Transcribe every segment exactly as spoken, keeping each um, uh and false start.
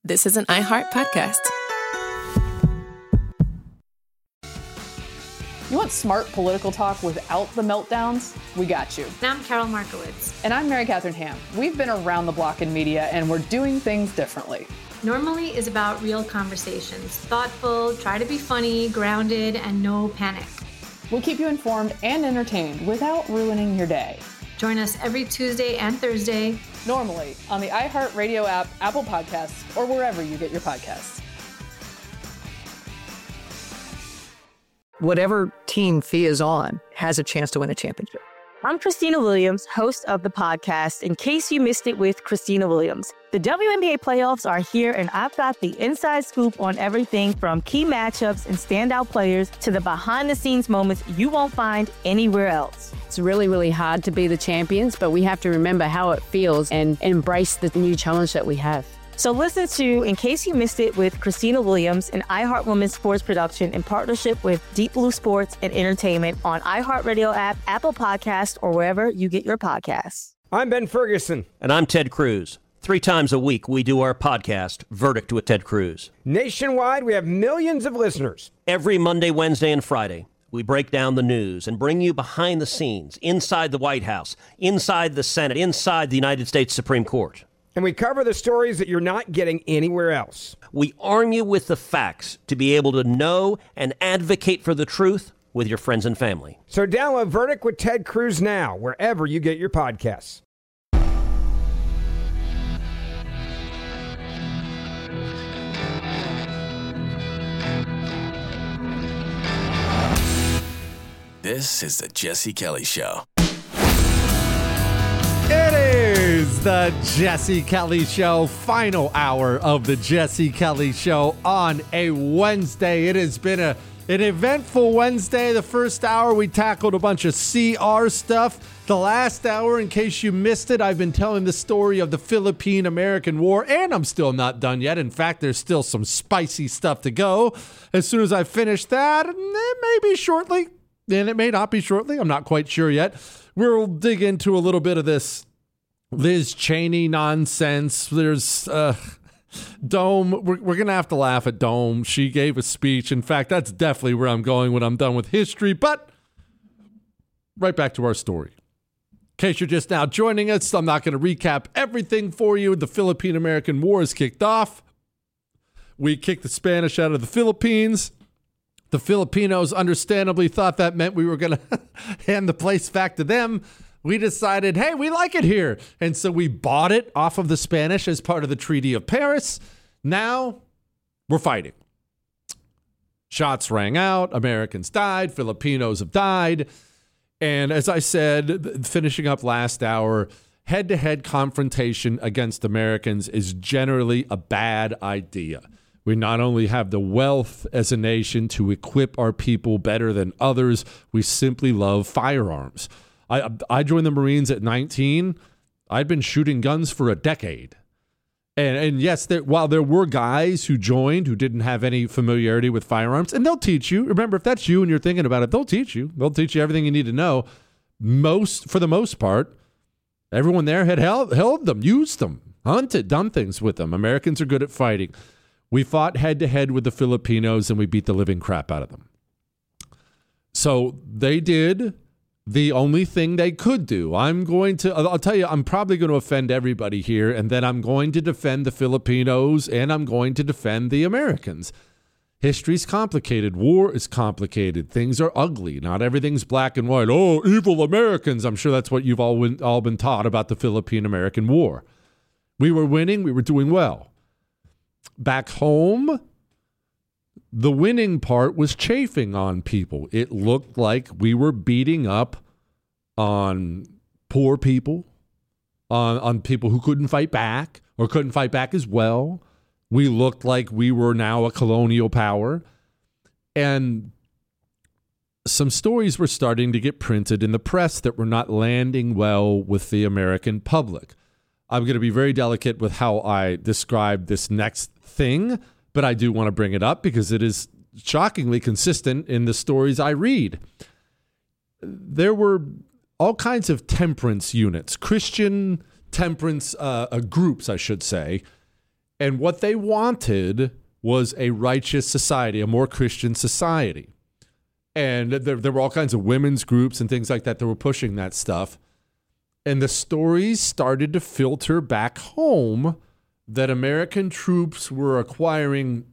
This is an iHeart podcast. You want smart political talk without the meltdowns? We got you. And I'm Carol Markowitz. And I'm Mary Catherine Ham. We've been around the block in media, and we're doing things differently. Normally is about real conversations. Thoughtful, try to be funny, grounded, and no panic. We'll keep you informed and entertained without ruining your day. Join us every Tuesday and Thursday. Normally on the iHeartRadio app, Apple Podcasts, or wherever you get your podcasts. Whatever team Fee is on has a chance to win a championship. I'm Christina Williams, host of the podcast, In Case You Missed It with Christina Williams. The W N B A playoffs are here, and I've got the inside scoop on everything from key matchups and standout players to the behind-the-scenes moments you won't find anywhere else. It's really, really hard to be the champions, but we have to remember how it feels and embrace the new challenge that we have. So listen to In Case You Missed It with Christina Williams, an iHeart Women's Sports production in partnership with Deep Blue Sports and Entertainment on iHeartRadio app, Apple Podcasts, or wherever you get your podcasts. I'm Ben Ferguson. And I'm Ted Cruz. Three times a week, we do our podcast, Verdict with Ted Cruz. Nationwide, we have millions of listeners. Every Monday, Wednesday, and Friday, we break down the news and bring you behind the scenes, inside the White House, inside the Senate, inside the United States Supreme Court. And we cover the stories that you're not getting anywhere else. We arm you with the facts to be able to know and advocate for the truth with your friends and family. So download Verdict with Ted Cruz now, wherever you get your podcasts. This is the Jesse Kelly Show. It is the Jesse Kelly Show, final hour of the Jesse Kelly Show on a Wednesday. It has been a, an eventful Wednesday. The first hour, we tackled a bunch of C R stuff. The last hour, in case you missed it, I've been telling the story of the Philippine-American War, and I'm still not done yet. In fact, there's still some spicy stuff to go. As soon as I finish that, maybe shortly, and it may not be shortly, I'm not quite sure yet, we'll dig into a little bit of this Liz Cheney nonsense. There's uh, Dome. We're, we're going to have to laugh at Dome. She gave a speech. In fact, that's definitely where I'm going when I'm done with history. But right back to our story. In case you're just now joining us, I'm not going to recap everything for you. The Philippine-American War is kicked off. We kicked the Spanish out of the Philippines. The Filipinos understandably thought that meant we were going to hand the place back to them. We decided, hey, we like it here. And so we bought it off of the Spanish as part of the Treaty of Paris. Now we're fighting. Shots rang out. Americans died. Filipinos have died. And as I said, finishing up last hour, head-to-head confrontation against Americans is generally a bad idea. We not only have the wealth as a nation to equip our people better than others, we simply love firearms. I I joined the Marines at nineteen. I'd been shooting guns for a decade. And and yes, there, while there were guys who joined who didn't have any familiarity with firearms, and they'll teach you. Remember, if that's you and you're thinking about it, they'll teach you. They'll teach you everything you need to know. Most, for the most part, everyone there had held, held them, used them, hunted, done things with them. Americans are good at fighting. We fought head-to-head with the Filipinos, and we beat the living crap out of them. So they did the only thing they could do. I'm going to, I'll tell you, I'm probably going to offend everybody here, and then I'm going to defend the Filipinos, and I'm going to defend the Americans. History's complicated. War is complicated. Things are ugly. Not everything's black and white. Oh, evil Americans. I'm sure that's what you've all, win- all been taught about the Philippine-American War. We were winning. We were doing well. Back home, the winning part was chafing on people. It looked like we were beating up on poor people, on, on people who couldn't fight back or couldn't fight back as well. We looked like we were now a colonial power. And some stories were starting to get printed in the press that were not landing well with the American public. I'm going to be very delicate with how I describe this next thing, but I do want to bring it up because it is shockingly consistent in the stories I read. There were all kinds of temperance units, Christian temperance uh, uh, groups, I should say, And what they wanted was a righteous society, a more Christian society. And there, there were all kinds of women's groups and things like that that were pushing that stuff. And the stories started to filter back home that American troops were acquiring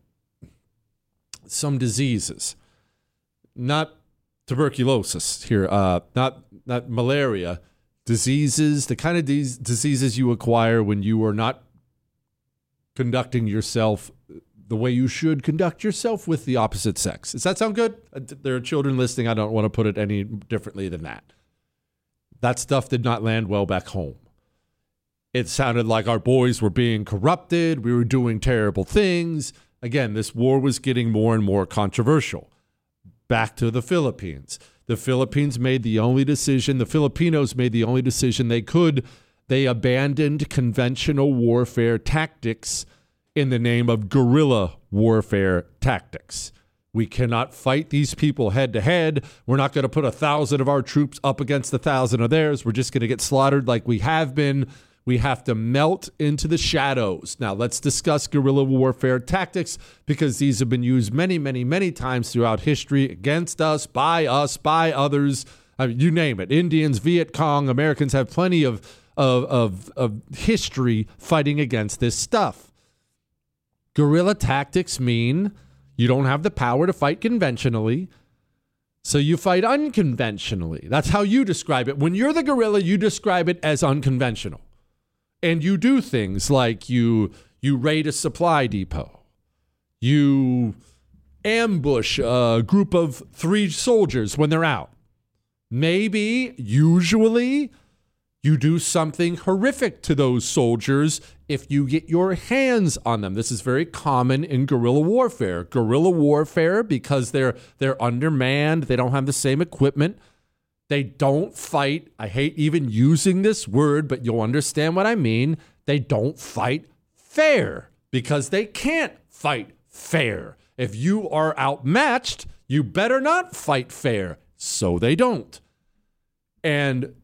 some diseases. Not tuberculosis here, uh, not not malaria, diseases, the kind of these diseases you acquire when you are not conducting yourself the way you should conduct yourself with the opposite sex. Does that sound good? There are children listening. I don't want to put it any differently than that. That stuff did not land well back home. It sounded like our boys were being corrupted. We were doing terrible things. Again, this war was getting more and more controversial. Back to the Philippines. The Philippines made the only decision, the Filipinos made the only decision they could. They abandoned conventional warfare tactics in the name of guerrilla warfare tactics. We cannot fight these people head to head. We're not going to put a thousand of our troops up against a thousand of theirs. We're just going to get slaughtered like we have been. We have to melt into the shadows. Now, let's discuss guerrilla warfare tactics, because these have been used many, many, many times throughout history against us, by us, by others. I mean, you name it. Indians, Viet Cong, Americans have plenty of, of, of, of history fighting against this stuff. Guerrilla tactics mean you don't have the power to fight conventionally, so you fight unconventionally. That's how you describe it. When you're the guerrilla, you describe it as unconventional. And you do things like you you raid a supply depot. You ambush a group of three soldiers when they're out. Maybe, usually, you do something horrific to those soldiers if you get your hands on them. This is very common in guerrilla warfare. Guerrilla warfare, because they're they're undermanned, they don't have the same equipment. They don't fight. I hate even using this word, but you'll understand what I mean. They don't fight fair because they can't fight fair. If you are outmatched, you better not fight fair. So they don't. And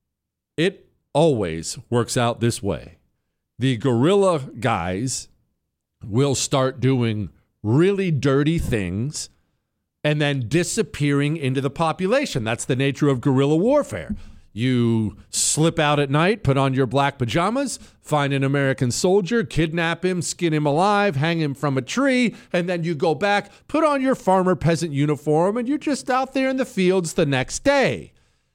it always works out this way. The guerrilla guys will start doing really dirty things and then disappearing into the population. That's the nature of guerrilla warfare. You slip out at night, put on your black pajamas, find an American soldier, kidnap him, skin him alive, hang him from a tree, and then you go back, put on your farmer peasant uniform, and you're just out there in the fields the next day.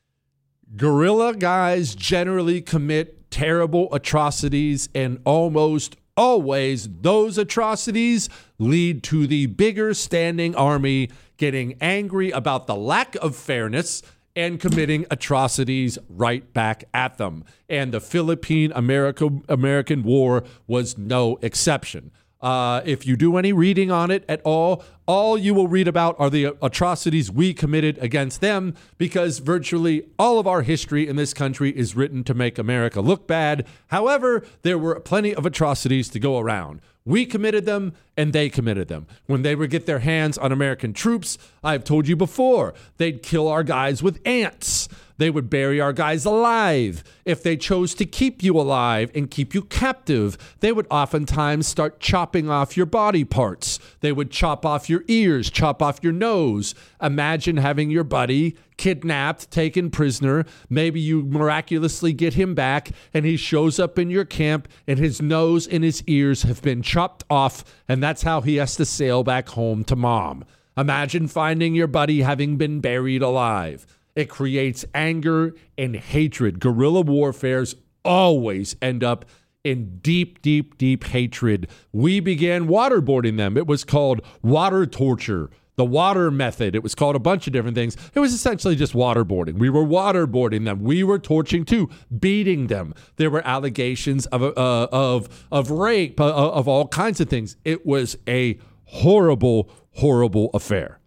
Guerrilla guys generally commit terrible atrocities, and almost always those atrocities lead to the bigger standing army getting angry about the lack of fairness and committing atrocities right back at them. And the Philippine America, American War was no exception. Uh, if you do any reading on it at all, all you will read about are the atrocities we committed against them, because virtually all of our history in this country is written to make America look bad. However, there were plenty of atrocities to go around. We committed them, and they committed them. When they would get their hands on American troops, I've told you before, they'd kill our guys with ants. They would bury our guys alive. If they chose to keep you alive and keep you captive, they would oftentimes start chopping off your body parts. They would chop off your ears, chop off your nose. Imagine having your buddy kidnapped, taken prisoner. Maybe you miraculously get him back, and he shows up in your camp, and his nose and his ears have been chopped off, and that's how he has to sail back home to mom. Imagine finding your buddy having been buried alive. It creates anger and hatred. Guerrilla warfares always end up in deep, deep, deep hatred. We began waterboarding them. It was called water torture, the water method. It was called a bunch of different things. It was essentially just waterboarding. We were waterboarding them. We were torching too, beating them. There were allegations of uh, of of rape, uh, of all kinds of things. It was a horrible, horrible affair.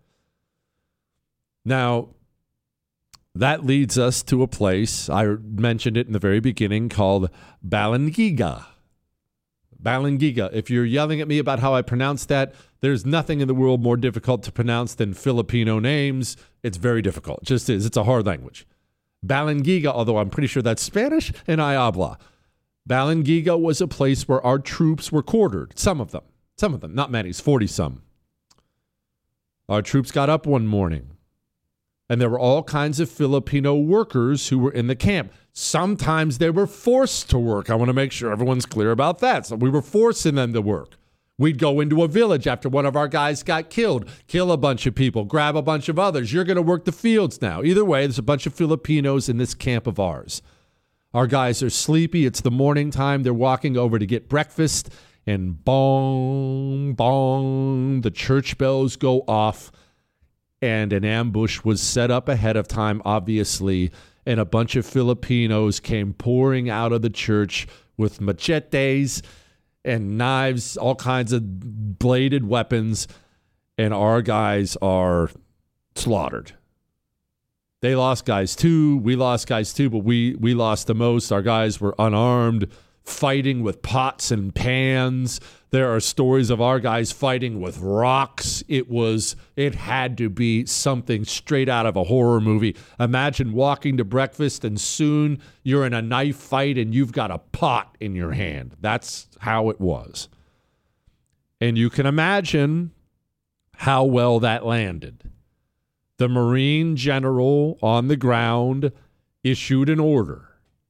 Now, that leads us to a place, I mentioned it in the very beginning, called Balangiga. Balangiga. If you're yelling at me about how I pronounce that, there's nothing in the world more difficult to pronounce than Filipino names. It's very difficult. It just is. It's a hard language. Balangiga, although I'm pretty sure that's Spanish, and I habla. Balangiga was a place where our troops were quartered. Some of them. Some of them. Not many. forty-some. Our troops got up one morning, and there were all kinds of Filipino workers who were in the camp. Sometimes they were forced to work. I want to make sure everyone's clear about that. So we were forcing them to work. We'd go into a village after one of our guys got killed, kill a bunch of people, grab a bunch of others. You're going to work the fields now. Either way, there's a bunch of Filipinos in this camp of ours. Our guys are sleepy. It's the morning time. They're walking over to get breakfast, and bong, bong, the church bells go off, and an ambush was set up ahead of time, obviously, and a bunch of Filipinos came pouring out of the church with machetes and knives, all kinds of bladed weapons, and our guys are slaughtered. They lost guys too. We lost guys too, but we we lost the most. Our guys were unarmed, fighting with pots and pans. There are stories of our guys fighting with rocks. It was, it had to be something straight out of a horror movie. Imagine walking to breakfast and soon you're in a knife fight and you've got a pot in your hand. That's how it was. And you can imagine how well that landed. The Marine general on the ground issued an order.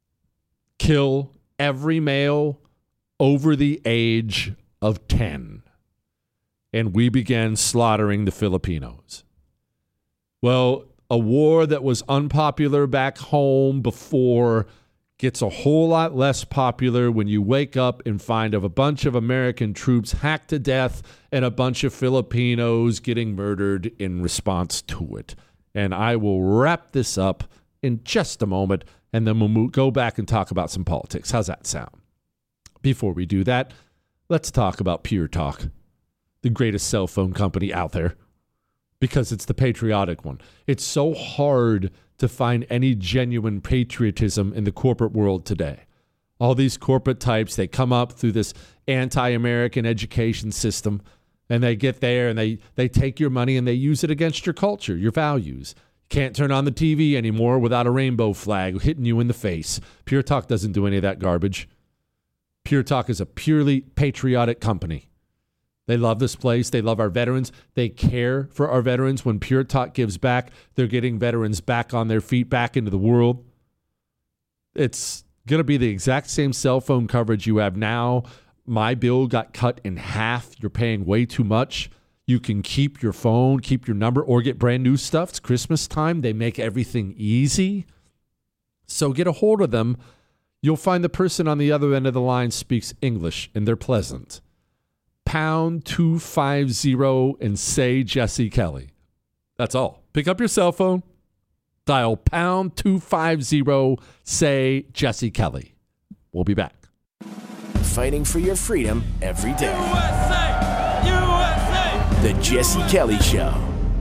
Kill every male over the age of ten. And we began slaughtering the Filipinos. Well, a war that was unpopular back home before gets a whole lot less popular when you wake up and find of a bunch of American troops hacked to death and a bunch of Filipinos getting murdered in response to it. And I will wrap this up in just a moment, and then we'll go back and talk about some politics. How's that sound? Before we do that, let's talk about Pure Talk, the greatest cell phone company out there, because it's the patriotic one. It's so hard to find any genuine patriotism in the corporate world today. All these corporate types, they come up through this anti-American education system, and they get there and they, they take your money and they use it against your culture, your values. You can't turn on the T V anymore without a rainbow flag hitting you in the face. Pure Talk doesn't do any of that garbage. Pure Talk is a purely patriotic company. They love this place. They love our veterans. They care for our veterans. When Pure Talk gives back, they're getting veterans back on their feet, back into the world. It's going to be the exact same cell phone coverage you have now. My bill got cut in half. You're paying way too much. You can keep your phone, keep your number, or get brand new stuff. It's Christmas time. They make everything easy. So get a hold of them. You'll find the person on the other end of the line speaks English, and they're pleasant. Pound two five zero and say Jesse Kelly. That's all. Pick up your cell phone, dial pound two five zero, say Jesse Kelly. We'll be back. Fighting for your freedom every day. U S A! U S A! The Jesse Kelly Show.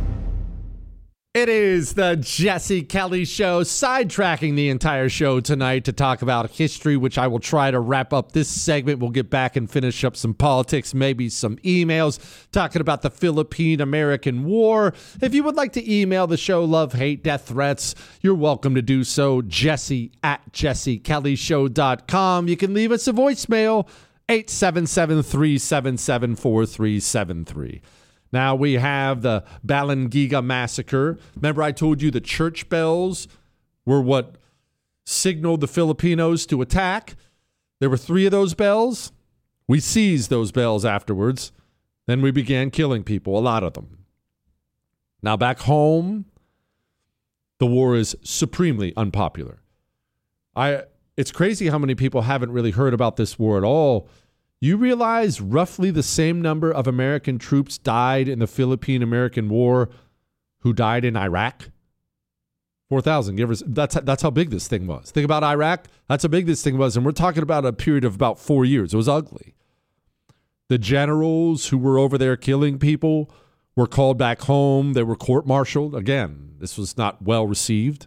It is the Jesse Kelly Show, sidetracking the entire show tonight to talk about history, which I will try to wrap up this segment. We'll get back and finish up some politics, maybe some emails, talking about the Philippine-American War. If you would like to email the show, love, hate, death threats, you're welcome to do so. Jesse at jesse kelly show dot com. You can leave us a voicemail, eight seven seven, three seven seven, four three seven three. Now we have the Balangiga massacre. Remember I told you the church bells were what signaled the Filipinos to attack? There were three of those bells. We seized those bells afterwards. Then we began killing people, a lot of them. Now back home, the war is supremely unpopular. I. It's crazy how many people haven't really heard about this war at all. You realize roughly the same number of American troops died in the Philippine-American War who died in Iraq? four thousand. That's, that's how big this thing was. Think about Iraq. That's how big this thing was. And we're talking about a period of about four years. It was ugly. The generals who were over there killing people were called back home. They were court-martialed. Again, this was not well received.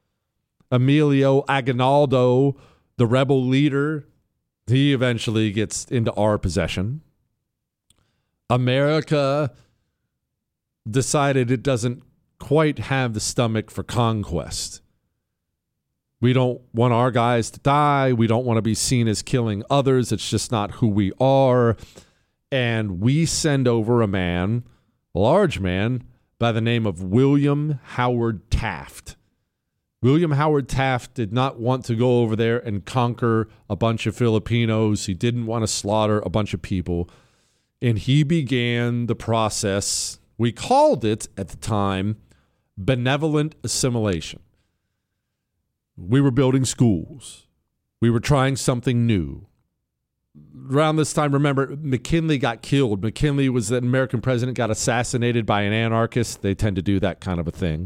Emilio Aguinaldo, the rebel leader, he eventually gets into our possession. America decided it doesn't quite have the stomach for conquest. We don't want our guys to die. We don't want to be seen as killing others. It's just not who we are. And we send over a man, a large man, by the name of William Howard Taft. William Howard Taft did not want to go over there and conquer a bunch of Filipinos. He didn't want to slaughter a bunch of people. And he began the process. We called it, at the time, benevolent assimilation. We were building schools. We were trying something new. Around this time, remember, McKinley got killed. McKinley was the American president, got assassinated by an anarchist. They tend to do that kind of a thing.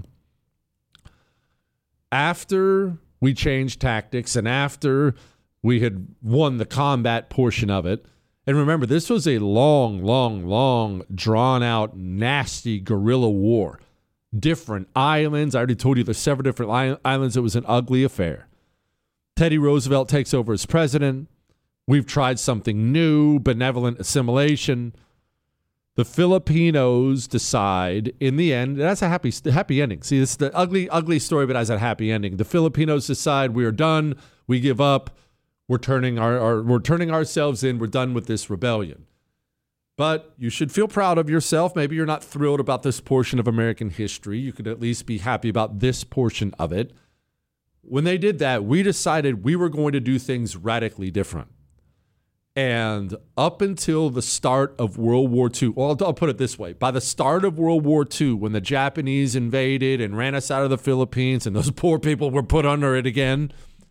After we changed tactics and after we had won the combat portion of it, and remember, this was a long, long, long, drawn-out, nasty guerrilla war. Different islands. I already told you there's several different islands. It was an ugly affair. Teddy Roosevelt takes over as president. We've tried something new, benevolent assimilation. The Filipinos decide, in the end, that's a happy happy ending. See, this is the ugly, ugly story, but has a happy ending. The Filipinos decide we are done. We give up. We're turning our, our we're turning ourselves in. We're done with this rebellion. But you should feel proud of yourself. Maybe you're not thrilled about this portion of American history. You could at least be happy about this portion of it. When they did that, we decided we were going to do things radically different. And up until the start of World War Two, well, I'll put it this way. By the start of World War Two, when the Japanese invaded and ran us out of the Philippines and those poor people were put under it again,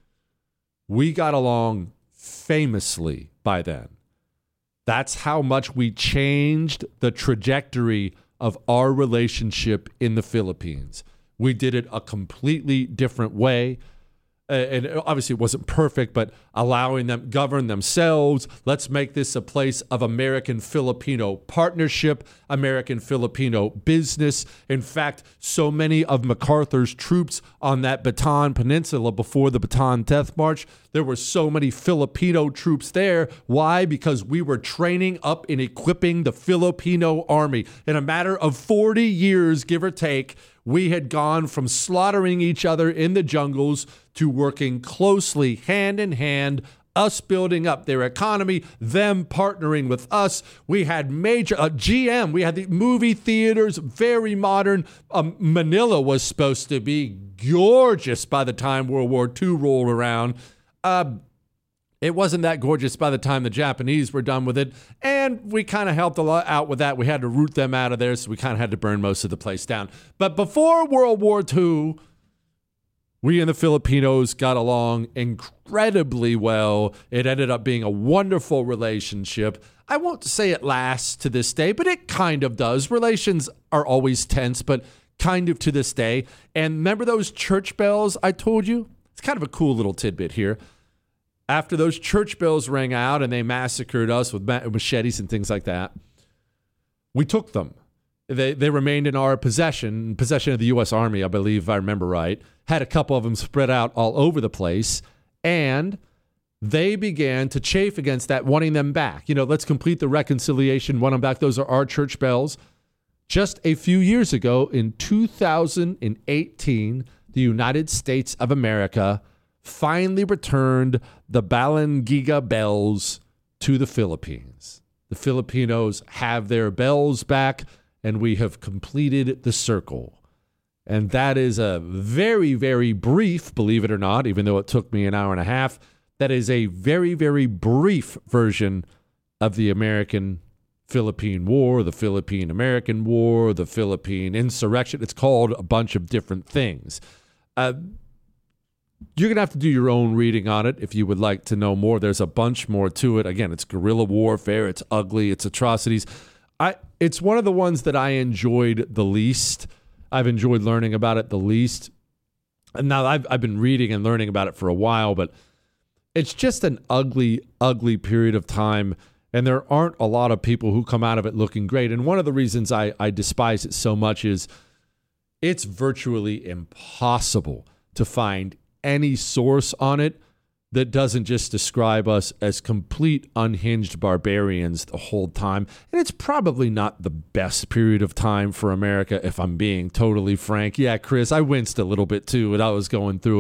we got along famously by then. That's how much we changed the trajectory of our relationship in the Philippines. We did it a completely different way. Uh, and obviously it wasn't perfect, but allowing them govern themselves. Let's make this a place of American-Filipino partnership, American-Filipino business. In fact, so many of MacArthur's troops on that Bataan Peninsula before the Bataan Death March, there were so many Filipino troops there. Why? Because we were training up and equipping the Filipino army. In a matter of forty years, give or take, we had gone from slaughtering each other in the jungles to working closely hand in hand, us building up their economy, them partnering with us. We had major, uh, G M, we had the movie theaters, very modern. Um, Manila was supposed to be gorgeous by the time World War Two rolled around. Uh, It wasn't that gorgeous by the time the Japanese were done with it, and we kind of helped a lot out with that. We had to root them out of there, so we kind of had to burn most of the place down. But before World War Two, we and the Filipinos got along incredibly well. It ended up being a wonderful relationship. I won't say it lasts to this day, but it kind of does. Relations are always tense, but kind of to this day. And remember those church bells I told you? It's kind of a cool little tidbit here. After those church bells rang out and they massacred us with machetes and things like that, we took them. They they remained in our possession, possession of the U S Army, I believe, if I remember right. Had a couple of them spread out all over the place, and they began to chafe against that, wanting them back. You know, let's complete the reconciliation, want them back. Those are our church bells. Just a few years ago, in two thousand eighteen, the United States of America finally returned the Balangiga bells to the Philippines. The Filipinos have their bells back, and we have completed the circle. And that is a very, very brief, believe it or not, even though it took me an hour and a half, that is a very, very brief version of the American-Philippine War, the Philippine-American War, the Philippine insurrection. It's called a bunch of different things. Uh, You're going to have to do your own reading on it if you would like to know more. There's a bunch more to it. Again, it's guerrilla warfare. It's ugly. It's atrocities. I. It's one of the ones that I enjoyed the least. I've enjoyed learning about it the least. And now I've, I've been reading and learning about it for a while, but it's just an ugly, ugly period of time. And there aren't a lot of people who come out of it looking great. And one of the reasons I, I despise it so much is it's virtually impossible to find any source on it that doesn't just describe us as complete unhinged barbarians the whole time. And it's probably not the best period of time for America, if I'm being totally frank. Yeah, Chris, I winced a little bit too when I was going through it.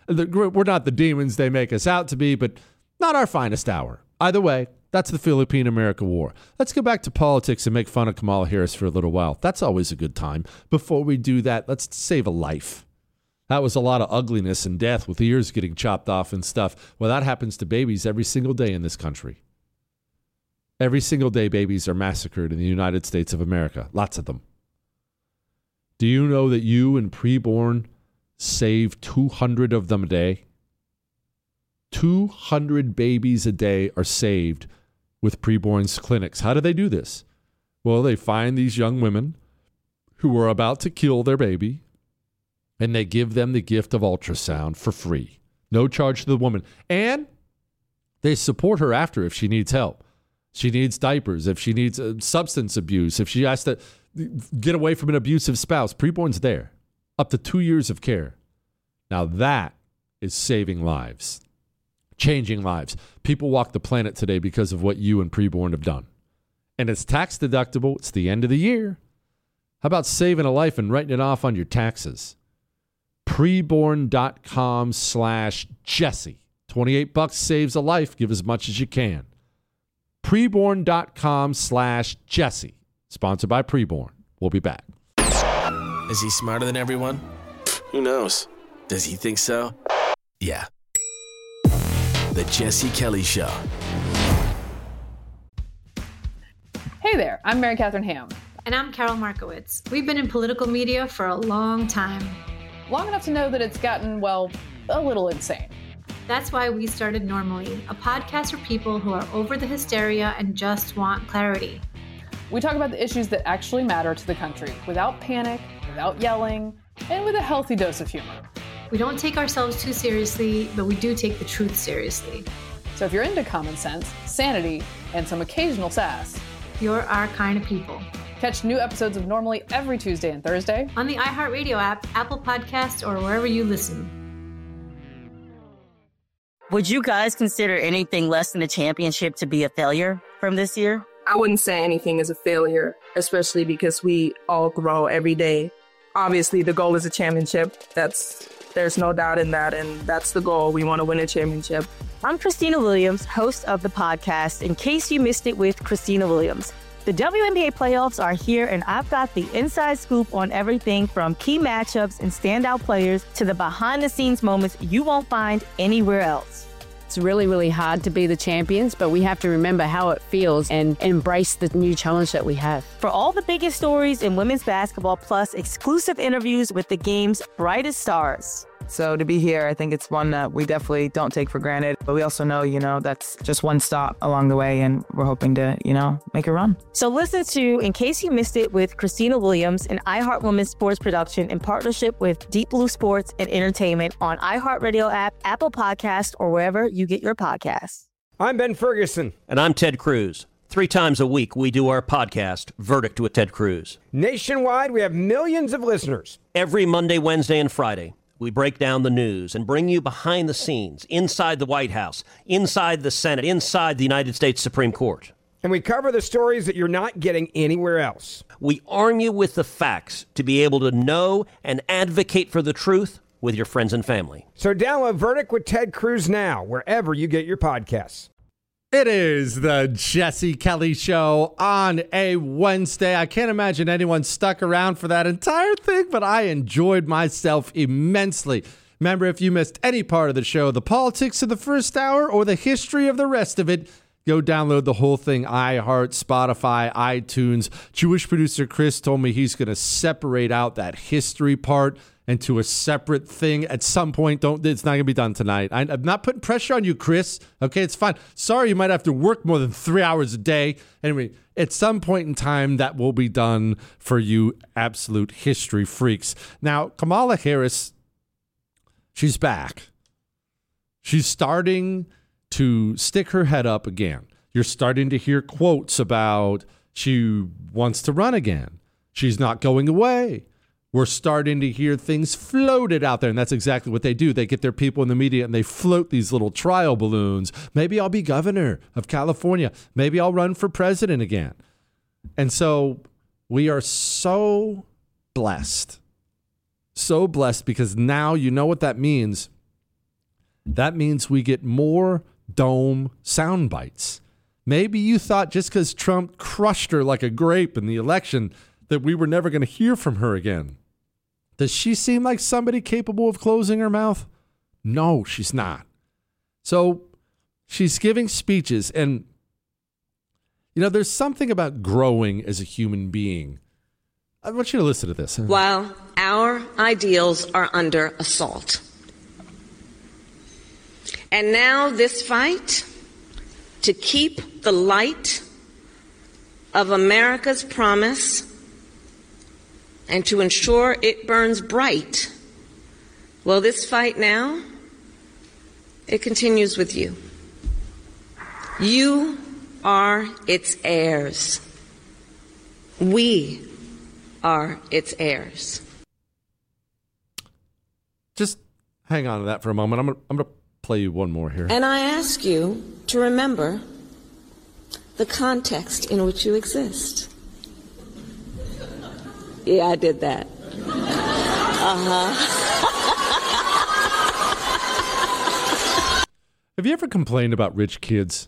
We're not the demons they make us out to be, but not our finest hour. Either way, that's the Philippine-America War. Let's go back to politics and make fun of Kamala Harris for a little while. That's always a good time. Before we do that, let's save a life. That was a lot of ugliness and death with ears getting chopped off and stuff. Well, that happens to babies every single day in this country. Every single day, babies are massacred in the United States of America. Lots of them. Do you know that you and preborn save two hundred of them a day? two hundred babies a day are saved with preborn clinics. How do they do this? Well, they find these young women who are about to kill their baby, and they give them the gift of ultrasound for free. No charge to the woman. And they support her after if she needs help. She needs diapers, if she needs uh, substance abuse, if she has to get away from an abusive spouse. Preborn's there. Up to two years of care. Now that is saving lives. Changing lives. People walk the planet today because of what you and preborn have done. And it's tax deductible. It's the end of the year. How about saving a life and writing it off on your taxes? Preborn.com slash Jesse. twenty-eight bucks saves a life. Give as much as you can. Preborn.com slash Jesse. Sponsored by Preborn. We'll be back. Is he smarter than everyone? Who knows? Does he think so? Yeah. The Jesse Kelly Show. Hey there, I'm Mary Catherine Ham. And I'm Carol Markowitz. We've been in political media for a long time. Long enough to know that it's gotten, well, a little insane. That's why we started Normally, a podcast for people who are over the hysteria and just want clarity. We talk about the issues that actually matter to the country without panic, without yelling, and with a healthy dose of humor. We don't take ourselves too seriously, but we do take the truth seriously. So if you're into common sense, sanity, and some occasional sass, you're our kind of people. Catch new episodes of Normally every Tuesday and Thursday on the iHeartRadio app, Apple Podcasts, or wherever you listen. Would you guys consider anything less than a championship to be a failure from this year? I wouldn't say anything is a failure, especially because we all grow every day. Obviously, the goal is a championship. That's there's no doubt in that, and that's the goal. We want to win a championship. I'm Christina Williams, host of the podcast, In Case You Missed It with Christina Williams. The W N B A playoffs are here, and I've got the inside scoop on everything from key matchups and standout players to the behind-the-scenes moments you won't find anywhere else. It's really, really hard to be the champions, but we have to remember how it feels and embrace the new challenge that we have. For all the biggest stories in women's basketball, plus exclusive interviews with the game's brightest stars. So to be here, I think it's one that we definitely don't take for granted. But we also know, you know, that's just one stop along the way, and we're hoping to, you know, make a run. So listen to In Case You Missed It with Christina Williams, an iHeart Women's sports production in partnership with Deep Blue Sports and Entertainment on iHeartRadio app, Apple Podcast, or wherever you get your podcasts. I'm Ben Ferguson. And I'm Ted Cruz. Three times a week, we do our podcast, Verdict with Ted Cruz. Nationwide, we have millions of listeners. Every Monday, Wednesday, and Friday, we break down the news and bring you behind the scenes, inside the White House, inside the Senate, inside the United States Supreme Court. And we cover the stories that you're not getting anywhere else. We arm you with the facts to be able to know and advocate for the truth with your friends and family. So download Verdict with Ted Cruz now, wherever you get your podcasts. It is the Jesse Kelly Show on a Wednesday. I can't imagine anyone stuck around for that entire thing, but I enjoyed myself immensely. Remember, if you missed any part of the show, the politics of the first hour or the history of the rest of it, go download the whole thing, iHeart, Spotify, iTunes. Jewish producer Chris told me he's going to separate out that history part into a separate thing at some point. Don't, it's not going to be done tonight. I, I'm not putting pressure on you, Chris. Okay, it's fine. Sorry, you might have to work more than three hours a day. Anyway, at some point in time, that will be done for you absolute history freaks. Now, Kamala Harris, she's back. She's starting to stick her head up again. You're starting to hear quotes about she wants to run again. She's not going away. We're starting to hear things floated out there, and that's exactly what they do. They get their people in the media, and they float these little trial balloons. Maybe I'll be governor of California. Maybe I'll run for president again. And so we are so blessed, so blessed, because now you know what that means. that means we get more Dome sound bites. Maybe you thought just because Trump crushed her like a grape in the election that we were never going to hear from her again. Does she seem like somebody capable of closing her mouth? No, she's not. So she's giving speeches, and, you know, there's something about growing as a human being. I want you to listen to this. While our ideals are under assault. And now this fight to keep the light of America's promise and to ensure it burns bright. Well, this fight now, it continues with you. You are its heirs. We are its heirs. Just hang on to that for a moment. I'm gonna, I'm gonna play you one more here. And I ask you to remember the context in which you exist. Yeah, I did that. Uh-huh. Have you ever complained about rich kids?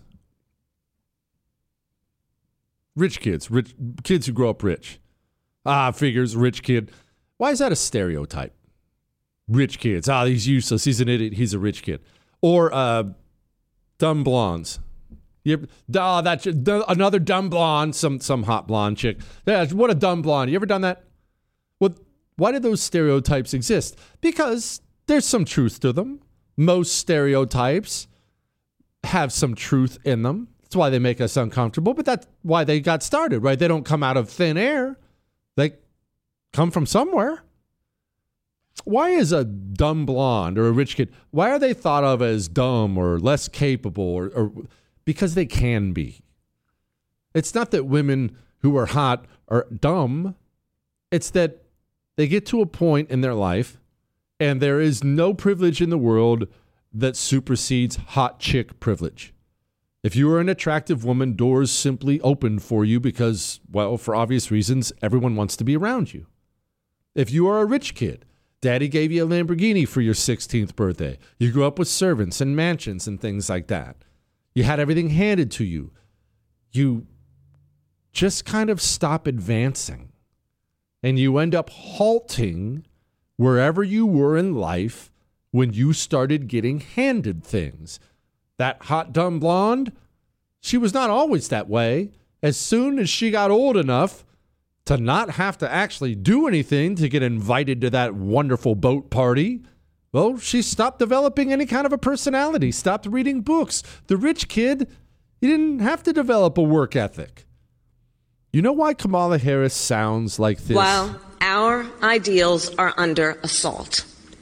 Rich kids, rich kids who grow up rich. Ah, figures, rich kid. Why is that a stereotype? Rich kids. Ah, he's useless. He's an idiot. He's a rich kid. Or uh, dumb blondes. You ever, oh, that's another dumb blonde, some some hot blonde chick. Yeah, what a dumb blonde. You ever done that? Well, why do those stereotypes exist? Because there's some truth to them. Most stereotypes have some truth in them. That's why they make us uncomfortable, but that's why they got started, right? They don't come out of thin air. They come from somewhere. Why is a dumb blonde or a rich kid, why are they thought of as dumb or less capable? Or, or because they can be. It's not that women who are hot are dumb. It's that they get to a point in their life and there is no privilege in the world that supersedes hot chick privilege. If you are an attractive woman, doors simply open for you because, well, for obvious reasons, everyone wants to be around you. If you are a rich kid, daddy gave you a Lamborghini for your sixteenth birthday. You grew up with servants and mansions and things like that. You had everything handed to you. You just kind of stop advancing. And you end up halting wherever you were in life when you started getting handed things. That hot, dumb blonde, she was not always that way. As soon as she got old enough to not have to actually do anything to get invited to that wonderful boat party, well, she stopped developing any kind of a personality, stopped reading books. The rich kid, he didn't have to develop a work ethic. You know why Kamala Harris sounds like this? While our ideals are under assault.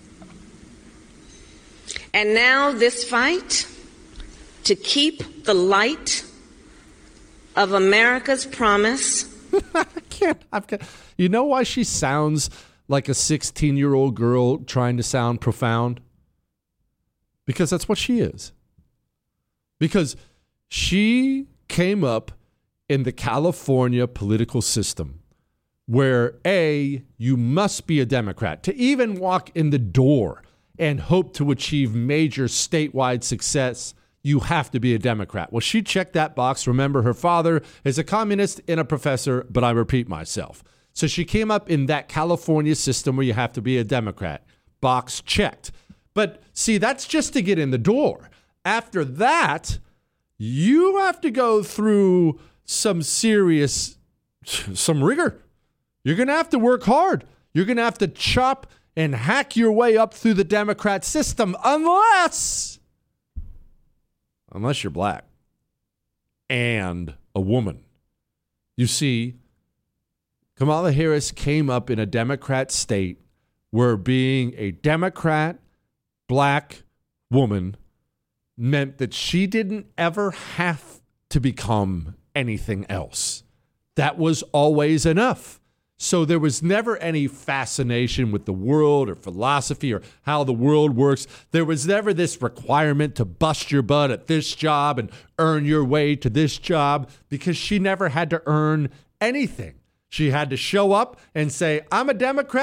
And now this fight to keep the light of America's promise. I can't, I've got, you know why she sounds like a sixteen-year-old girl trying to sound profound? Because that's what she is. Because she came up in the California political system where, A, you must be a Democrat. To even walk in the door and hope to achieve major statewide success, you have to be a Democrat. Well, she checked that box. Remember, her father is a communist and a professor, but I repeat myself. So she came up in that California system where you have to be a Democrat. Box checked. But see, that's just to get in the door. After that, you have to go through some serious, some rigor. You're going to have to work hard. You're going to have to chop and hack your way up through the Democrat system unless, unless you're black and a woman. You see, Kamala Harris came up in a Democrat state where being a Democrat black woman meant that she didn't ever have to become anything else. That was always enough. So there was never any fascination with the world or philosophy or how the world works. There was never this requirement to bust your butt at this job and earn your way to this job because she never had to earn anything. She had to show up and say, I'm a Democrat,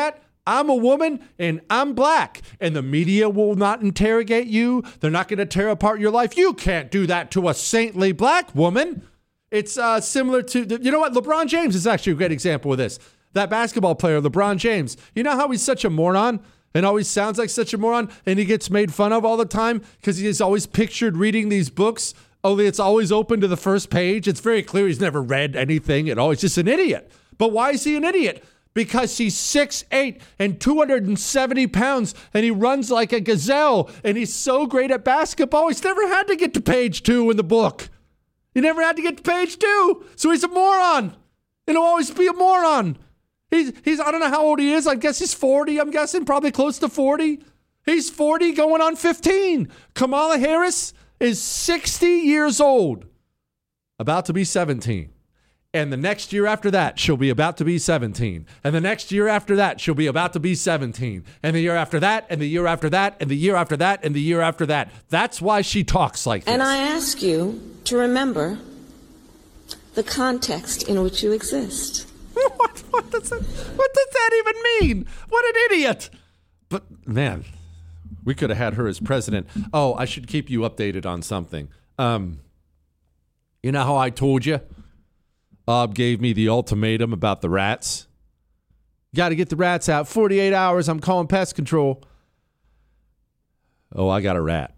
I'm a woman and I'm black, and the media will not interrogate you. They're not going to tear apart your life. You can't do that to a saintly black woman. It's uh, similar to, the, you know what? LeBron James is actually a great example of this. That basketball player, LeBron James. You know how he's such a moron and always sounds like such a moron, and he gets made fun of all the time because he is always pictured reading these books, only it's always open to the first page. It's very clear he's never read anything at all. He's just an idiot. But why is he an idiot? Because he's six eight and two hundred seventy pounds, and he runs like a gazelle, and he's so great at basketball, he's never had to get to page two in the book. He never had to get to page two, so he's a moron. And he'll always be a moron. He's, he's I don't know how old he is. I guess he's forty, I'm guessing, probably close to forty. He's forty going on fifteen. Kamala Harris is sixty years old, about to be seventeen. And the next year after that, she'll be about to be seventeen. And the next year after that, she'll be about to be seventeen. And the year after that, and the year after that, and the year after that, and the year after that. That's why she talks like this. And I ask you to remember the context in which you exist. What, what, does that, what does that even mean? What an idiot. But, man, we could have had her as president. Oh, I should keep you updated on something. Um, you know how I told you? Bob gave me the ultimatum about the rats. Got to get the rats out. forty-eight hours, I'm calling pest control. Oh, I got a rat.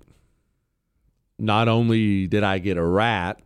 Not only did I get a rat,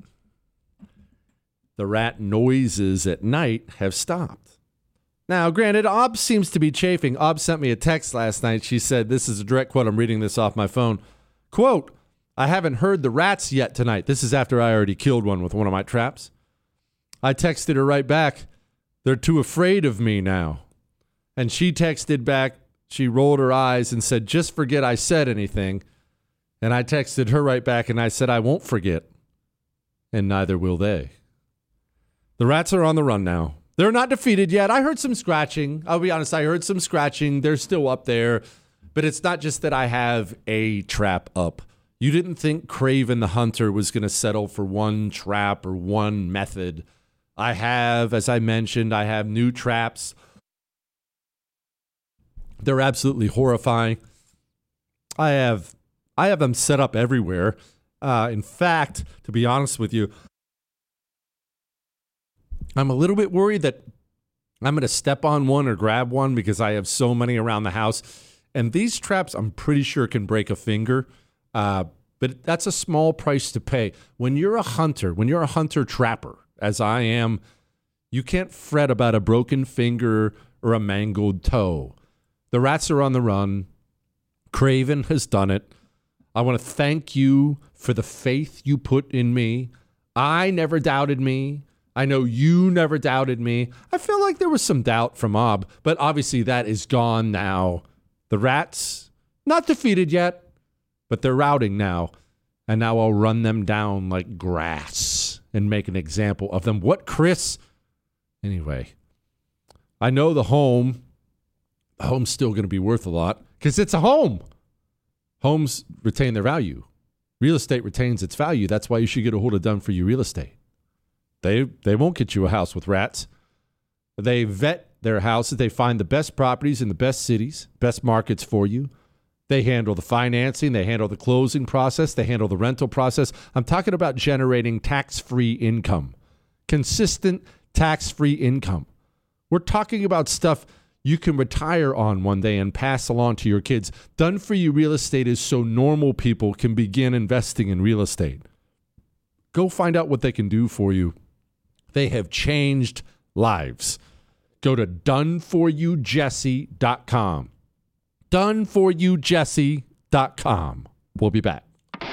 the rat noises at night have stopped. Now, granted, Ob seems to be chafing. Ob sent me a text last night. She said, this is a direct quote. I'm reading this off my phone. Quote, I haven't heard the rats yet tonight. This is after I already killed one with one of my traps. I texted her right back, they're too afraid of me now. And she texted back, she rolled her eyes and said, just forget I said anything. And I texted her right back and I said, I won't forget. And neither will they. The rats are on the run now. They're not defeated yet. I heard some scratching. I'll be honest, I heard some scratching. They're still up there. But it's not just that I have a trap up. You didn't think Craven the Hunter was going to settle for one trap or one method. I have, as I mentioned, I have new traps. They're absolutely horrifying. I have I have them set up everywhere. Uh, in fact, to be honest with you, I'm a little bit worried that I'm going to step on one or grab one because I have so many around the house. And these traps, I'm pretty sure, can break a finger. Uh, but that's a small price to pay. When you're a hunter, when you're a hunter-trapper, as I am, you can't fret about a broken finger or a mangled toe. The rats are on the run. Craven has done it. I want to thank you for the faith you put in me. I never doubted me. I know you never doubted me. I feel like there was some doubt from Ob, but obviously that is gone now. The rats, not defeated yet, but they're routing now. And now I'll run them down like grass and make an example of them. What, Chris? Anyway, I know the home, the home's still going to be worth a lot because it's a home. Homes retain their value. Real estate retains its value. That's why you should get a hold of Done For You Real Estate. They they won't get you a house with rats. They vet their houses. They find the best properties in the best cities, best markets for you. They handle the financing. They handle the closing process. They handle the rental process. I'm talking about generating tax-free income, consistent tax-free income. We're talking about stuff you can retire on one day and pass along to your kids. Done For You Real Estate is so normal people can begin investing in real estate. Go find out what they can do for you. They have changed lives. Go to done for you jesse dot com. done for you jesse dot com. We'll be back.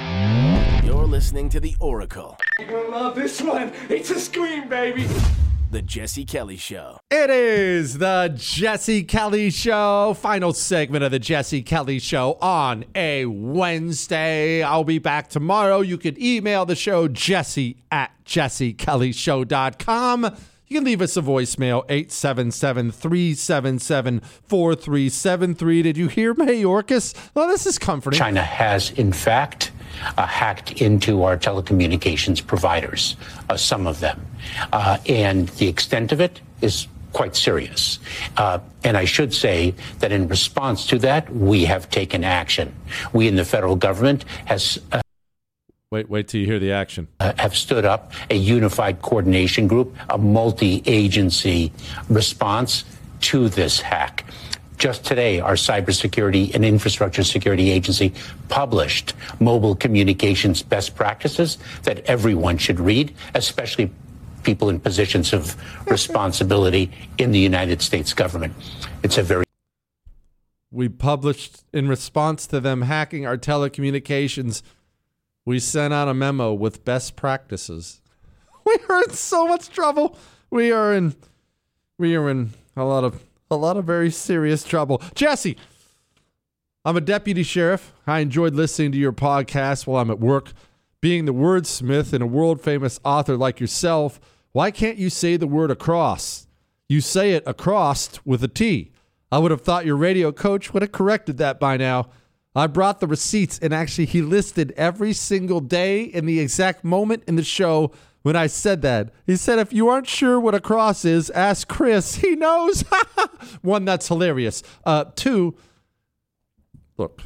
You're listening to The Oracle. You're gonna love this one. It's a scream, baby. The Jesse Kelly Show. It is the Jesse Kelly Show. Final segment of the Jesse Kelly Show on a Wednesday. I'll be back tomorrow. You can email the show, jesse at jesse kelly show dot com. You can leave us a voicemail, eight seven seven, three seven seven, four three seven three. Did you hear Mayorkas? Well, this is comforting. China has, in fact, uh, hacked into our telecommunications providers, uh, some of them. Uh, and the extent of it is quite serious. Uh, and I should say that in response to that, we have taken action. We in the federal government has... Uh, Wait, wait till you hear the action. Uh, have stood up a unified coordination group, a multi-agency response to this hack. Just today, our Cybersecurity and Infrastructure Security Agency published mobile communications best practices that everyone should read, especially people in positions of responsibility in the United States government. It's a very... We published, in response to them hacking our telecommunications, we sent out a memo with best practices. We are in so much trouble. We are in, we are in a lot of, a lot of very serious trouble. Jesse, I'm a deputy sheriff. I enjoyed listening to your podcast while I'm at work. Being the wordsmith and a world-famous author like yourself, why can't you say the word across? You say it across with a T. I would have thought your radio coach would have corrected that by now. I brought the receipts, and actually he listed every single day in the exact moment in the show when I said that. He said, if you aren't sure what a cross is, ask Chris. He knows. One, that's hilarious. Uh, two, look,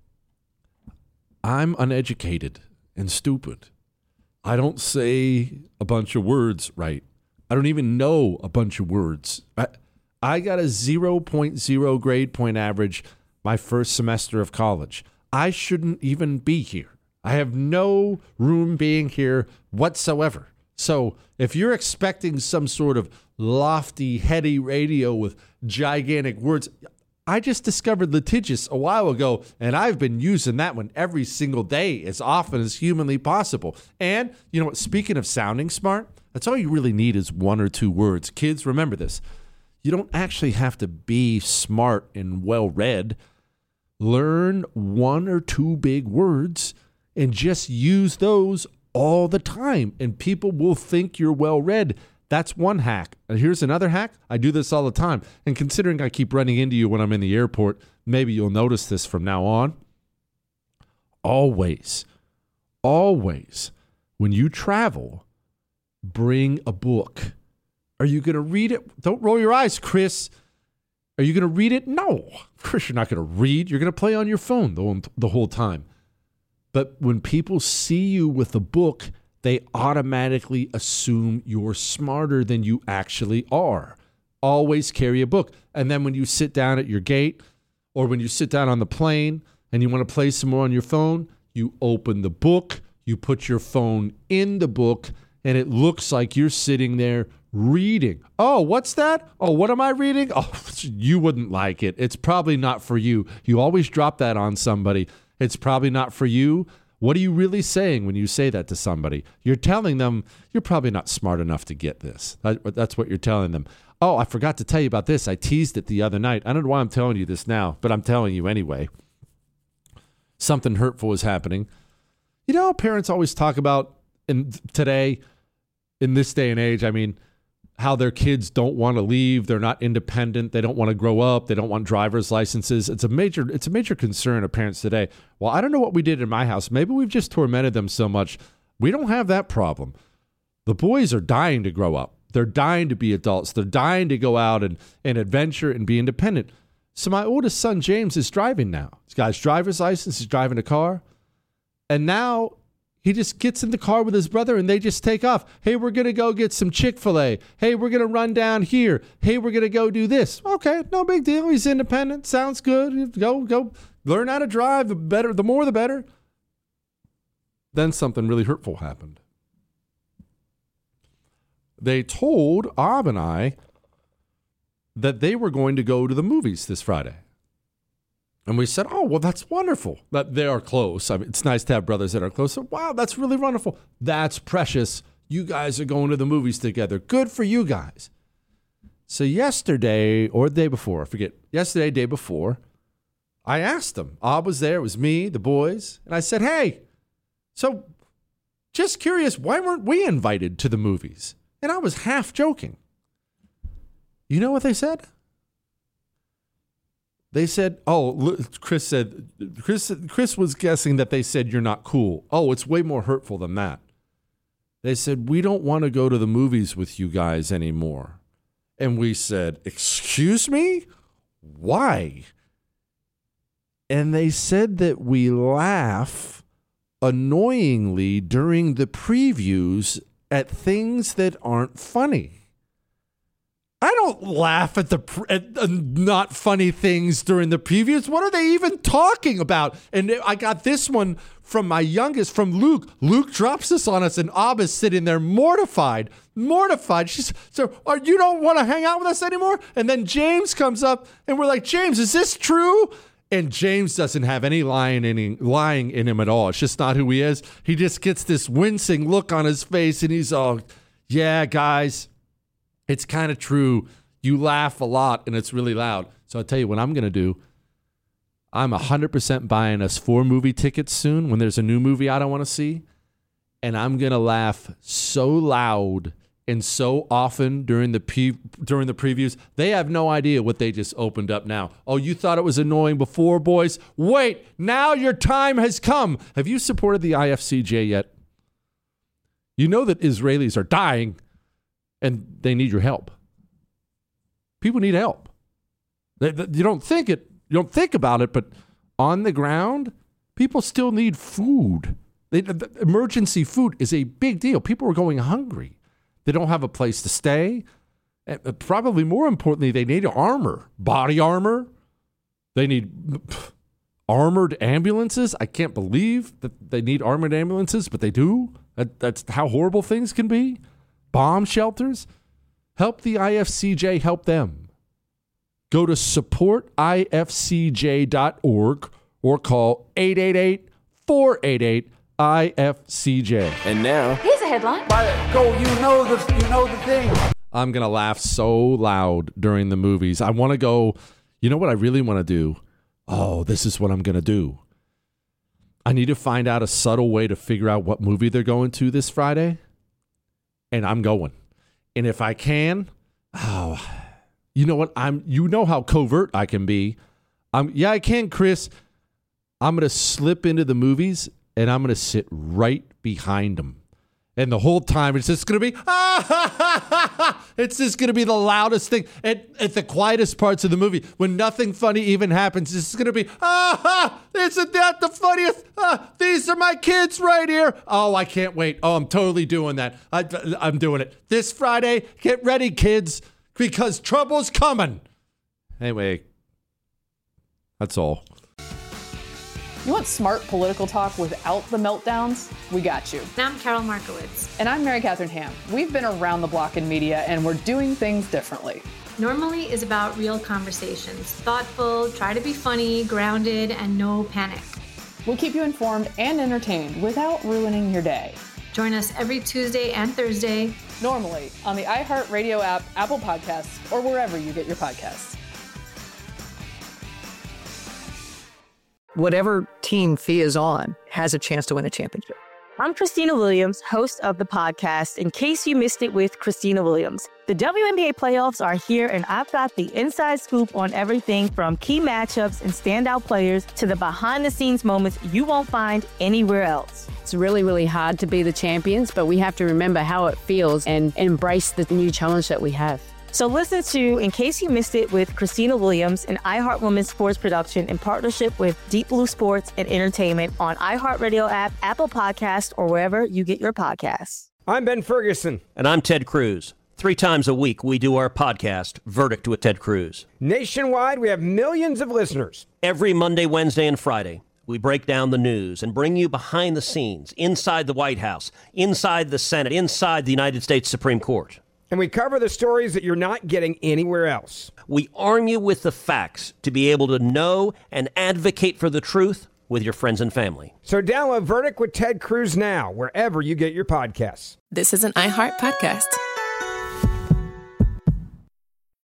I'm uneducated and stupid. I don't say a bunch of words right. I don't even know a bunch of words. I, I got a zero point zero grade point average my first semester of college. I shouldn't even be here. I have no room being here whatsoever. So if you're expecting some sort of lofty, heady radio with gigantic words, I just discovered litigious a while ago, and I've been using that one every single day as often as humanly possible. And you know what? Speaking of sounding smart, that's all you really need is one or two words. Kids, remember this. You don't actually have to be smart and well-read. Learn one or two big words and just use those all the time, and people will think you're well-read. That's one hack. And here's another hack. I do this all the time. And considering I keep running into you when I'm in the airport, maybe you'll notice this from now on. Always, always, when you travel, bring a book. Are you going to read it? Don't roll your eyes, Chris. Are you going to read it? No. Of course you're not going to read. You're going to play on your phone the, the whole time. But when people see you with a book, they automatically assume you're smarter than you actually are. Always carry a book. And then when you sit down at your gate or when you sit down on the plane and you want to play some more on your phone, you open the book, you put your phone in the book, and it looks like you're sitting there reading. Oh, what's that? Oh, what am I reading? Oh, you wouldn't like it. It's probably not for you. You always drop that on somebody. It's probably not for you. What are you really saying when you say that to somebody? You're telling them you're probably not smart enough to get this. That's what you're telling them. Oh, I forgot to tell you about this. I teased it the other night. I don't know why I'm telling you this now, but I'm telling you anyway. Something hurtful is happening. You know, parents always talk about in today, in this day and age, I mean, how their kids don't want to leave. They're not independent. They don't want to grow up. They don't want driver's licenses. It's a major, it's a major concern of parents today. Well, I don't know what we did in my house. Maybe we've just tormented them so much. We don't have that problem. The boys are dying to grow up. They're dying to be adults. They're dying to go out and, and adventure and be independent. So my oldest son, James, is driving now. He's got his driver's license. He's driving a car. And now he just gets in the car with his brother and they just take off. Hey, we're going to go get some Chick-fil-A. Hey, we're going to run down here. Hey, we're going to go do this. Okay, no big deal. He's independent. Sounds good. Go, go learn how to drive. The better, the more, the better. Then something really hurtful happened. They told Ab and I that they were going to go to the movies this Friday. And we said, oh, well, that's wonderful that they are close. I mean, it's nice to have brothers that are close. So, wow, that's really wonderful. That's precious. You guys are going to the movies together. Good for you guys. So yesterday or the day before, I forget, yesterday, day before, I asked them. Ab was there. It was me, the boys. And I said, hey, so just curious, why weren't we invited to the movies? And I was half joking. You know what they said? They said, oh, Chris said, Chris, Chris was guessing that they said you're not cool. Oh, it's way more hurtful than that. They said, we don't want to go to the movies with you guys anymore. And we said, excuse me? Why? And they said that we laugh annoyingly during the previews at things that aren't funny. I don't laugh at the at, uh, not funny things during the previews. What are they even talking about? And I got this one from my youngest, from Luke. Luke drops this on us, and Abba's sitting there mortified, mortified. She's so, oh, you don't want to hang out with us anymore? And then James comes up, and we're like, James, is this true? And James doesn't have any lying in, lying in him at all. It's just not who he is. He just gets this wincing look on his face, and he's all, yeah, guys, it's kind of true. You laugh a lot, and it's really loud. So I'll tell you what I'm going to do. I'm one hundred percent buying us four movie tickets soon when there's a new movie I don't want to see. And I'm going to laugh so loud and so often during the pre- during the previews. They have no idea what they just opened up now. Oh, you thought it was annoying before, boys? Wait, now your time has come. Have you supported the I F C J yet? You know that Israelis are dying and they need your help. People need help. They, they, you don't think it, you don't think about it, but on the ground, people still need food. They, the emergency food is a big deal. People are going hungry. They don't have a place to stay. And probably more importantly, they need armor, body armor. They need pff, armored ambulances. I can't believe that they need armored ambulances, but they do. That, that's how horrible things can be. Bomb shelters. Help the I F C J help them. Go to support I F C J dot org or call eight eight eight, four eight eight, I F C J. And now, here's a headline. Go, you know the, you know the thing. I'm going to laugh so loud during the movies. I want to go, you know what I really want to do? Oh, this is what I'm going to do. I need to find out a subtle way to figure out what movie they're going to this Friday. And I'm going. And if I can, oh, you know what? I'm. You know how covert I can be. I'm. Yeah, I can, Chris. I'm going to slip into the movies, and I'm going to sit right behind them. And the whole time, it's just going to be, ah, ha, ha, ha, ha. It's just going to be the loudest thing at, at the quietest parts of the movie. When nothing funny even happens, it's going to be, ah, ha, isn't that the funniest? Ah, these are my kids right here. Oh, I can't wait. Oh, I'm totally doing that. I, I'm doing it. This Friday, get ready, kids, because trouble's coming. Anyway, that's all. You want smart political talk without the meltdowns? We got you. And I'm Carol Markowitz. And I'm Mary Catherine Ham. We've been around the block in media, and we're doing things differently. Normally is about real conversations. Thoughtful, try to be funny, grounded, and no panic. We'll keep you informed and entertained without ruining your day. Join us every Tuesday and Thursday. Normally on the iHeartRadio app, Apple Podcasts, or wherever you get your podcasts. Whatever team Fee is on has a chance to win a championship. I'm Christina Williams, host of the podcast, In Case You Missed It with Christina Williams. The W N B A playoffs are here, and I've got the inside scoop on everything from key matchups and standout players to the behind-the-scenes moments you won't find anywhere else. It's really, really hard to be the champions, but we have to remember how it feels and embrace the new challenge that we have. So listen to In Case You Missed It with Christina Williams, an iHeart Women's Sports production in partnership with Deep Blue Sports and Entertainment on iHeartRadio app, Apple Podcasts, or wherever you get your podcasts. I'm Ben Ferguson. And I'm Ted Cruz. Three times a week, we do our podcast, Verdict with Ted Cruz. Nationwide, we have millions of listeners. Every Monday, Wednesday, and Friday, we break down the news and bring you behind the scenes, inside the White House, inside the Senate, inside the United States Supreme Court. And we cover the stories that you're not getting anywhere else. We arm you with the facts to be able to know and advocate for the truth with your friends and family. So download Verdict with Ted Cruz now, wherever you get your podcasts. This is an iHeart podcast.